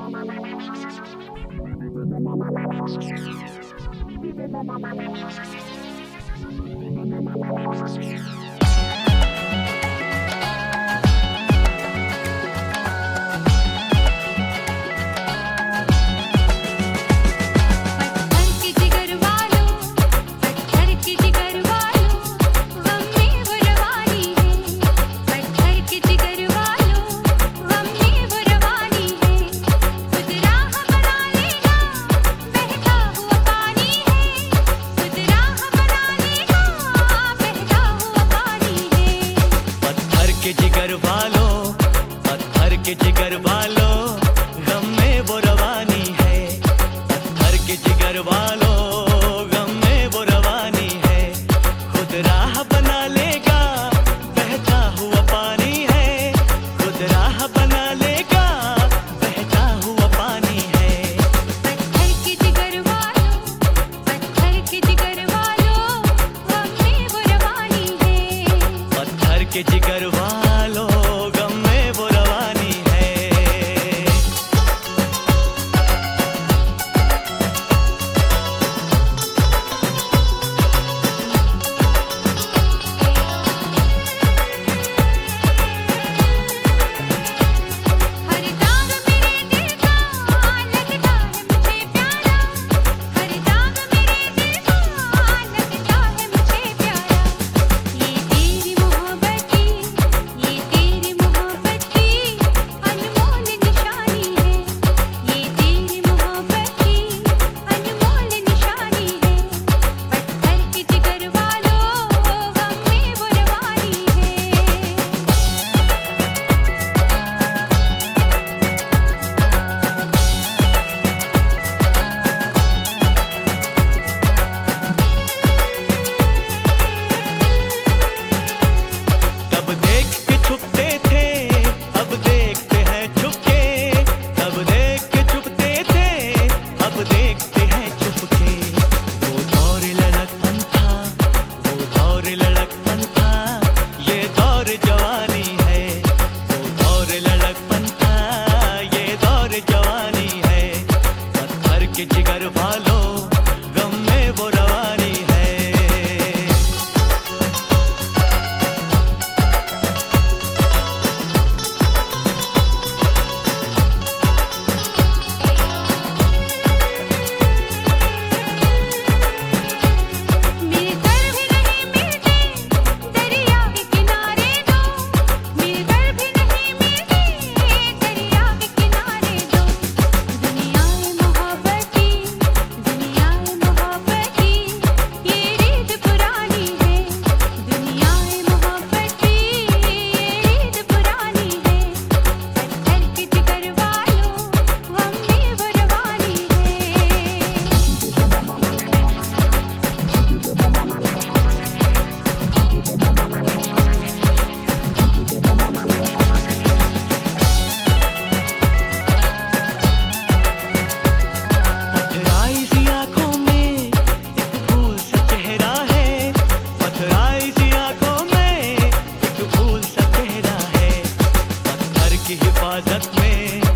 जिगर वालों, पत्थर के जिगर वालों, गम में वो रवानी है। पत्थर के जिगर वालों, गम में वो रवानी है। खुद राह बना लेगा, बहता हुआ पानी है। खुद राह बना लेगा, बहता हुआ पानी है। पत्थर के जिगर वालों, पत्थर के जिगर वालों, गम में वो रवानी है। पत्थर के जिगर वालों, गम में वो रवानी है। हर दाग मेरे दिल का लगता है मुझे प्यारा। हर दाग मेरे दिल का लगता है मुझे प्यारा। ये तेरी मोहब्बत की, ये तेरी मोहब्बत की अनमोल निशानी है। ये तेरी मोहब्बत की अनमोल निशानी है। पत्थर के जिगर वालों, गम में वो रवानी है। तब देख के छुपते थे, अब देखते हैं छुपके। तब देख के छुपते थे, अब देखते हैं छुपके। वो दौर लड़कपन था, वो दौर लड़कपन था, ये दौर जवानी है। वो दौर लड़कपन था, ये दौर जवानी है। पत्थर के जिगर वालों, गम में वो रवानी है। मिलकर भी नहीं मिलते दरिया के किनारे दो। मिलकर भी नहीं मिलते दरिया के किनारे दो। दुनिया है मोहब्बत की, दुनिया है मोहब्बत की, ये रीत पुरानी है। दुनिया है मोहब्बत की, ये रीत पुरानी है। पत्थर के जिगर वालों, गम में वो रवानी है। पथराई सी आँखों में एक फूल सा चेहरा है। पथराई सी आँखों में एक फूल सा चेहरा है। पत्थर की हिफाजत में